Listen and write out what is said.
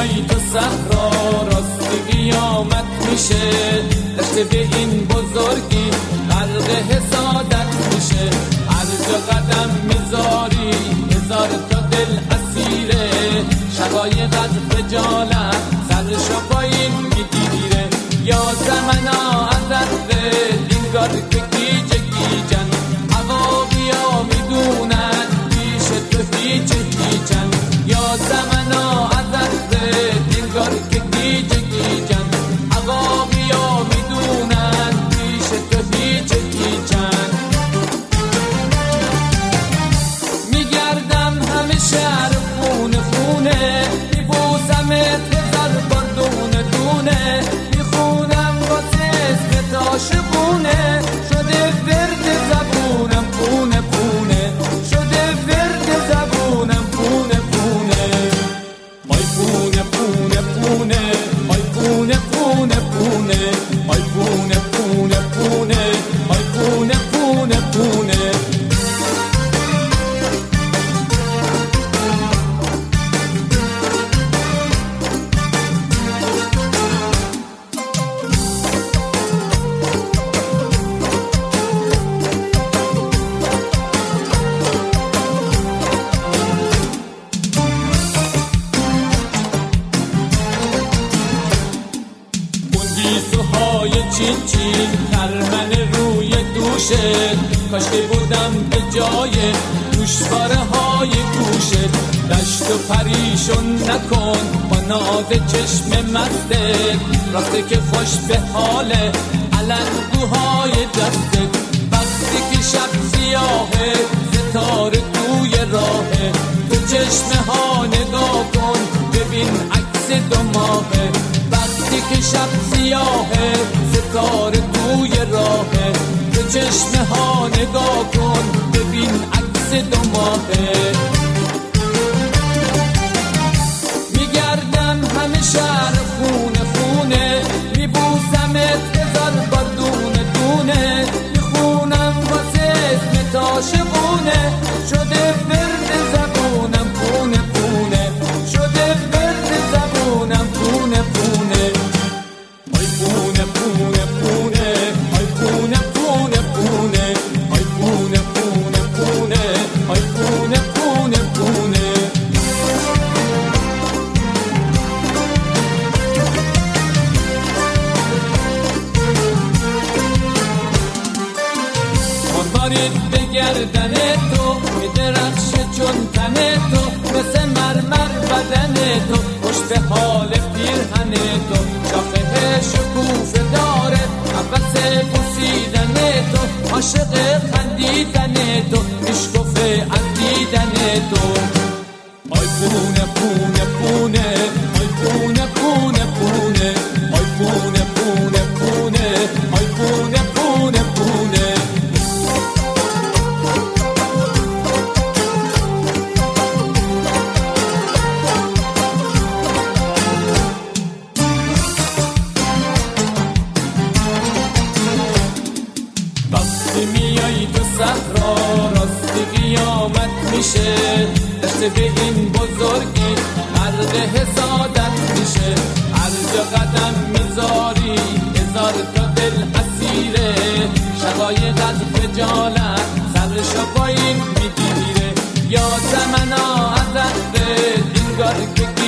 میای تو صحرا راستی قیامت میشه، دشت به این بزرگی غرق حسادت میشه. هر جا قدم میذاری هزار تا دل اسیره، شقایق از خجالت سرشو پایین میگیره. یا زمنا از دینگار که گیجه گیجن، عواقیا میدونن پیش تو هیچ هیچن. یا زمنا از دینگار که گیجه گیجن، عواقیا میدونن پیش تو هیچ هیچن. میگردم همه شهر خونه خونه، میبوسمت هزار بار دونه دونه، میخونم واسه اسمت عاشقونه. شده ورد زبونم پونه پونه، شده ورد زبونم پونه پونه. آی پونه پونه پونه، آی پونه پونه پونه، آی پونه پونه پونه، آی پونه پونه پونه. گیسوهای چین چین خرمن روی دوشت، کاش که بودم به جای گوشواره های گوشت. دشت و پریشون نکن با ناز چشم مستت، راسته که خوش به حاله علنگوهای دستت. وقتی که شب سیاهه ستاره توی راهه، تو چشمه ها نگاه کن ببین عکس دو ماهه. وقتی که شب سیاهه ستاره توی راهه، تو چشمه ها نگاه کن ببین عکس دو ماهه. میگردم همه شهر خونه خونه، میبوسمت هزار بار دونه دونه، میخونم واسه اسمت عاشقونه. شده ورد زبونم پونه پونه، شده ورد زبونم پونه پونه. آی پونه پونه پونه، آی پونه پونه پونه، آی پونه پونه پونه، آی پونه پونه پونه. مروارید به گردن تو میدرخشه چون تن تو، مثل مرمر بدن تو خوش به حال پیرهن تو. شاخه شکوفه داره عباس بوسیدن تو، عاشق خندیدن تو میشکفه از دیدن تو. آی پونه پونه پونه، آی پونه پونه پونه، آی پونه پونه پونه، آی پونه پونه پونه. وقتی میای تو صحرا راستی قیامت میشه، دشت به این بزرگی غرق حسادت میشه. هر جا قدم میذاری هزار تا دل اسیره، شقایق از خجالت سرشو پایین میگیره. یا زمنا از دینگار که